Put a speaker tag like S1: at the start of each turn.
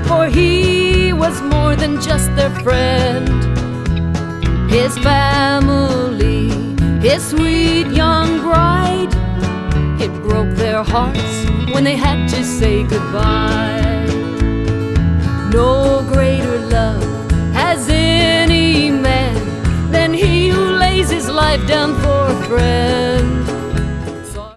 S1: for he was more than just their friend. His family, his sweet young bride, it broke their hearts when they had to say goodbye. No greater love has any man than he who lays his life down for a friend.